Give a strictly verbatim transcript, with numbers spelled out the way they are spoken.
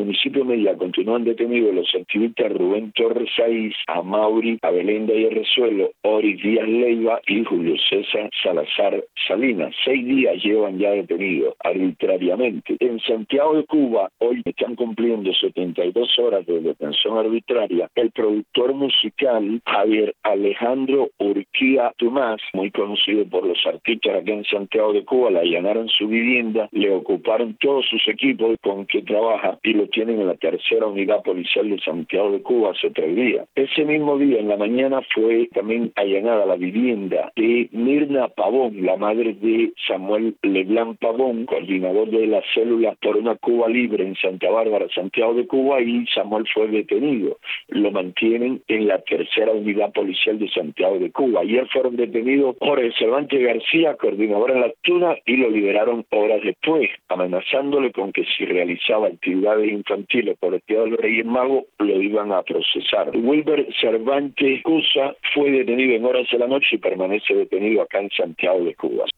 municipio de Mella continúan detenidos los activistas Rubén Torres Saiz, Amaury, Abelenda y Resuelo, Oris Díaz Leiva y Julio César Salazar Salinas. Seis días llevan ya detenidos arbitrariamente. En Santiago de Cuba, hoy están cumpliendo setenta y dos horas de detención arbitraria el productor musical Javier Alejandro Urquía Tomás, muy conocido por los artistas aquí en Santiago de Cuba. Le allanaron su vivienda, le ocuparon todos sus equipos con que trabaja y lo tienen en la tercera unidad policial de Santiago de Cuba hace tres días. Ese mismo día, en la mañana, fue también allanada la vivienda de Mirna Pavón, la madre de Samuel Leblanc Pavón, coordinador de la célula por una Cuba libre en Santa Bárbara, Santiago de Cuba, y Samuel fue detenido. Lo mantienen en la tercera unidad policial de Santiago de Cuba. Ayer fueron detenidos Jorge Cervantes García, coordinador en la Tuna, y lo liberaron horas después, amenazándole con que si realizaba actividades infantiles por el Día de los Reyes Magos, lo iban a procesar. Wilber Cervantes Cusa fue detenido en horas de la noche y permanece detenido acá en Santiago de Cuba.